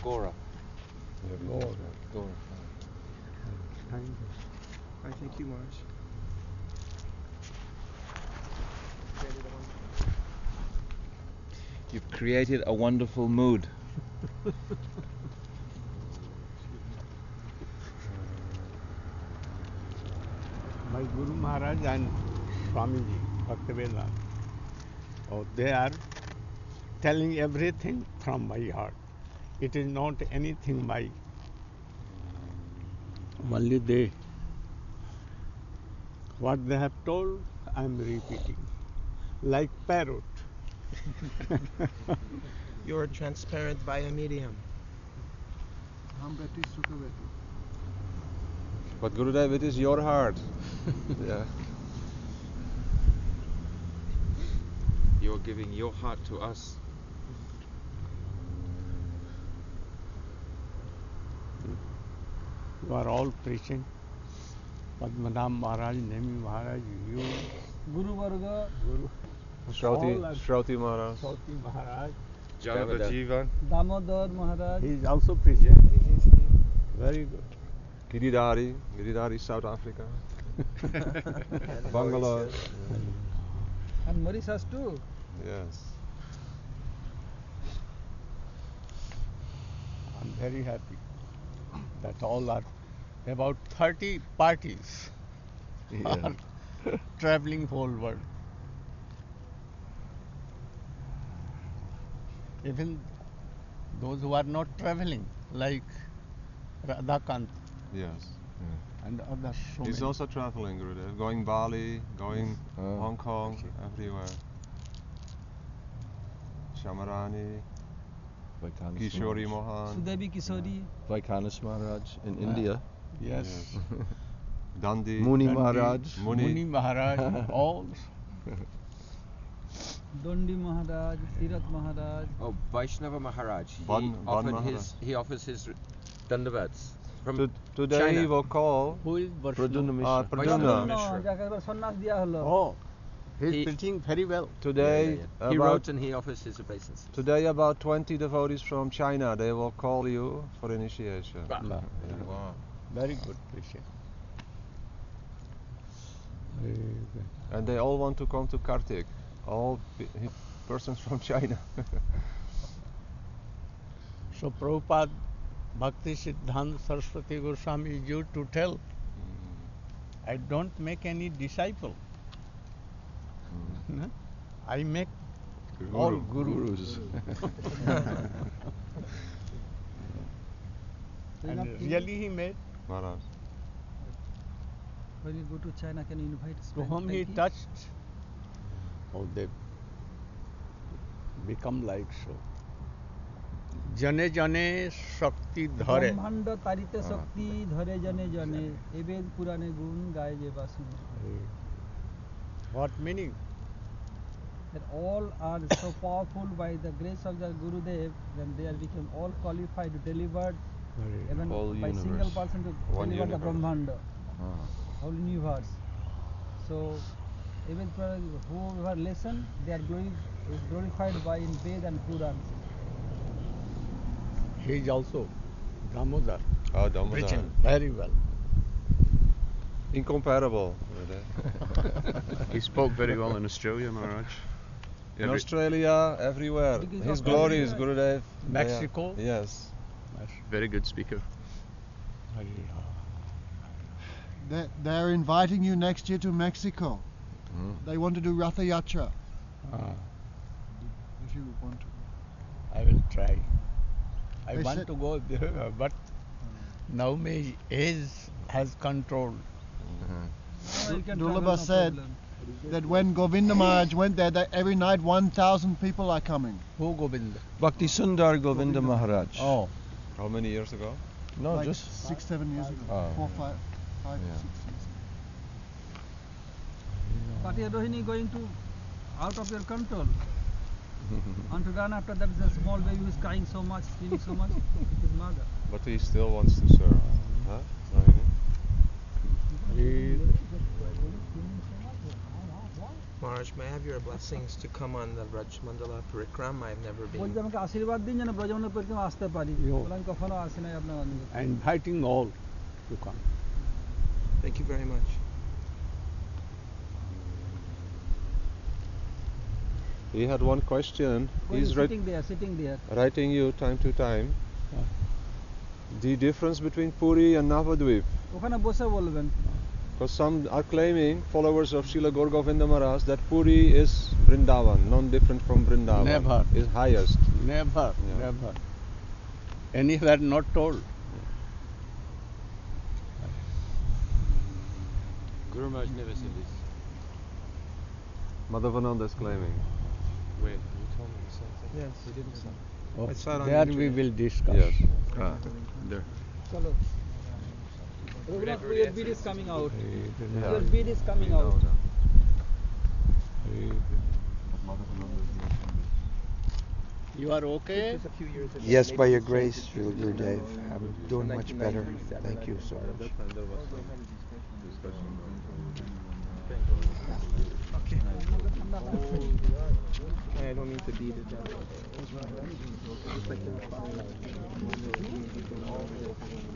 Gora. Gora. Gora. Thank you. Thank you, Maharaj. You've created a wonderful mood. My Guru Maharaj and Swamiji, Bhaktivedanta, they are telling everything from my heart. It is not anything my, only they. What they have told, I am repeating, like parrot. You're transparent by a medium. But Gurudev, it is your heart. Yeah. You're giving your heart to us. You are all preaching. Padmanabh Maharaj, Nemi Maharaj, you, Guru Varga, Guru, Shrauti Maharaj. Soti Maharaj. Java Jivan. Damodar Maharaj. He is also preaching. Very good. Giridhari, South Africa. Bangalore. And Mauritius too. Yes. I'm very happy that all are about 30 parties are traveling whole world. Even those who are not traveling, like Radhakant Yes. and others. So He's many. also traveling, Gurudev. Going Bali, going Hong Kong, everywhere. Shamarani, Kishori Mohan, Sudevi Kishori. Vaikanas Maharaj in India. Yes. Dandi, Muni Dandi, Maharaj. Muni Maharaj, all. Dondi Maharaj, Tirath Maharaj. Oh, Vaishnava Maharaj. Ban Maharaj. He offers his dandavats from Today China. he will call Who is Pradyumna Pradyumna. Vaishnava No, Mishra. যাকে একবার সন্ন্যাস দেয়া হলো। Oh, he's He- preaching very well. Today, He about, wrote and he offers his obeisances. today about 20 devotees from China, they will call you for initiation. Wow. Yeah. Wow. Very good preaching. Very good. And they all want to come to Kartik. All persons from China. So Prabhupada, Bhakti Siddhanta Saraswati Goswami is you to tell, I don't make any disciple. No? I make all gurus. And really he made, Maharaj. When you go to China, can you invite to whom he touched, oh, they become like so. Jane jane shakti dhare. ব্রহ্মাণ্ড তারিতে শক্তি ধরে জনে জনে এ বেদ পুরাণে গুণ গায় যে বাসুন What meaning? that all are so powerful by the grace of the Gurudev, then they are become all qualified to deliver even Whole by universe. single person to One deliver the universe. Brahmanda, Ah. whole universe. So even whoever listen, they are glorified by in Ved and Puran. He is also Damodar, Oh, Damodar. preaching very well. Incomparable. He spoke very well in Australia, Maharaj. In Australia, everywhere. Because His of glory is everywhere. Gurudev. Mexico? Yes. Very good speaker. They're inviting you next year to Mexico. They want to do Ratha Yatra. If you want to. I will try. I They want said- to go there, but now my age has control. Oh, you can Dulaba travel, no said problem. that when Govinda Maharaj went there, that every night 1,000 people are coming. Who Govinda? Bhakti Sundar Govinda Maharaj. Oh, How many years ago? No, like just 6-7 years ago. Oh. 4, 5, Yeah. 6 years ago. But your Rohini going to out of your control. And to run after that is a small baby who is crying so much, screaming so much, it is mother. But he still wants to serve. Huh? Rohini? he- Maharaj, Maharaj, may I have your blessings to come on the Braj Mandala Parikram? I've never বলছি been. আমাকে আশীর্বাদ দিন যেন ব্রজমন্ডল পরিক্রমা আসতে পারি Yo. বলে আমি কখনো আসি নাই আপনার অঞ্চলে। And inviting all to come. Thank you very much. He had one question. He's sitting there. writing you time to time. Yeah. The difference between Puri and Navadvip. ওখানে বসে বলবেন। Because some are claiming, followers of Srila Gaur Govinda Maharaj, that Puri is Vrindavan, non-different from Vrindavan. Never. Is highest. Never, Yeah. never. Anywhere not told. Guru Maharaj never said this. Madhavananda is claiming. Where? You told me the same thing. Yes. He didn't say. Oh, I saw it on there the we internet. will discuss. Yes. There. চলো। Raghunath, your bead is coming out. Yeah. Your bead is coming We know out. that. You are okay? Just a few years ago. Yes, by your grace, Srila Gurudev. I'm doing much better. Thank you so much. Okay. I don't mean to beat it down. Just like the